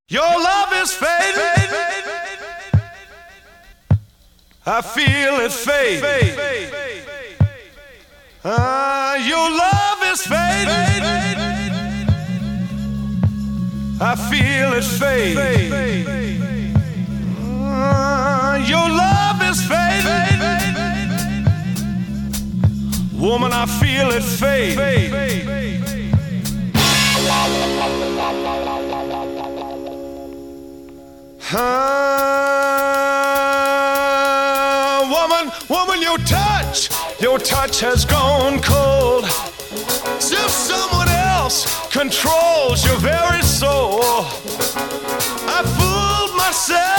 Your love is fading. I feel it fade. Your love is fading. I feel it fade. Your love is fading. Woman, I feel it fade. Woman, your touch has gone cold. As if someone else controls your very soul. I fooled myself